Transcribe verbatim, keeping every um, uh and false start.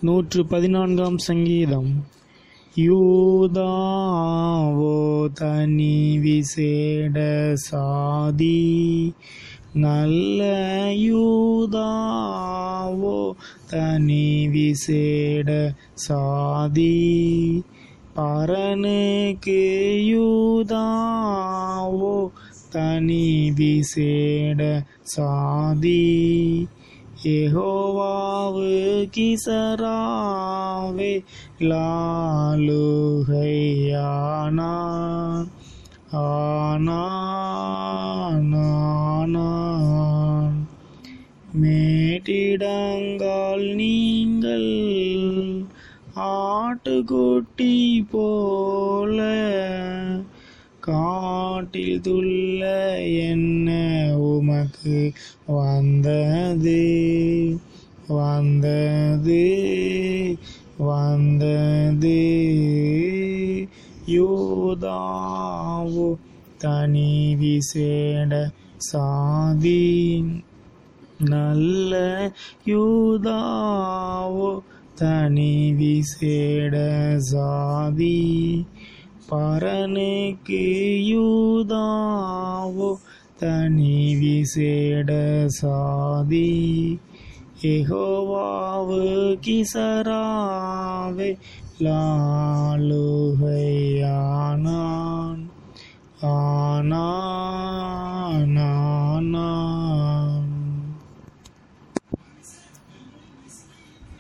நூற்று பதினான்காம் சங்கீதம். யூதாவோ தனி விசேட சாதி, நல்ல யூதாவோ தனி விசேட சாதி, பரனுக்கு யூதாவோ தனி விசேட சாதி, யெகோவாவு கிசராவே லாலுகையானான் ஆனான் ஆனான். மேட்டிடங்கால் நீங்கள் ஆட்டுக்குட்டி போல, காட்டில் துள்ள என்ன உமக்கு வந்தது வந்தது வந்தது. யூதாவோ தனி விசேட சாதி, நல்ல யூதாவோ தனி விசேட சாதி, பரனுக்கு யூதாவோ தனி விசேட சாதி, யெகோவாவு கிசராவே லாலு